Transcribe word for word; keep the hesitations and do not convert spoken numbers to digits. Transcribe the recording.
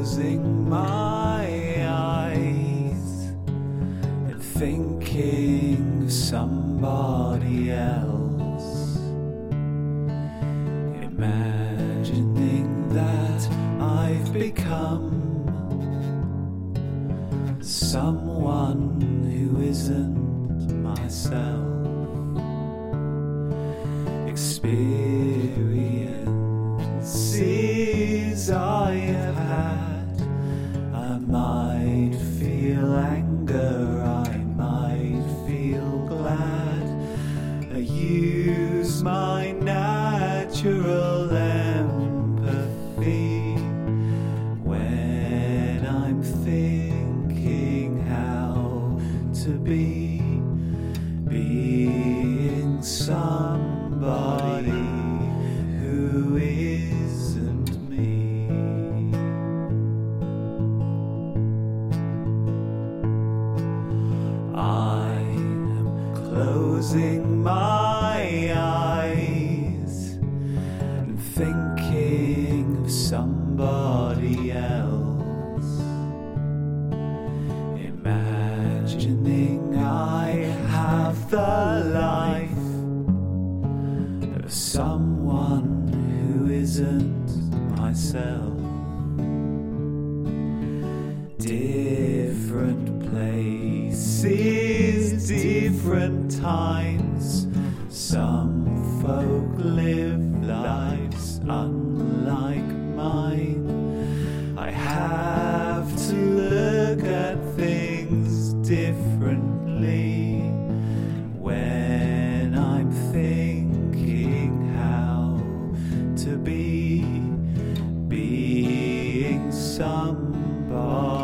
closing my eyes and thinking of somebody else, imagining that I've become someone who isn't myself. Experiences I have had, I might feel anger, I might feel glad. I use my natural empathy when I'm thinking how to be, being somebody who isn't me. I'm closing my eyes and thinking of somebody else, imagining I have the life of someone who isn't myself. Different places, different times. Some folk live lives unlike mine. I have to look at things differently when I'm thinking how to be, being somebody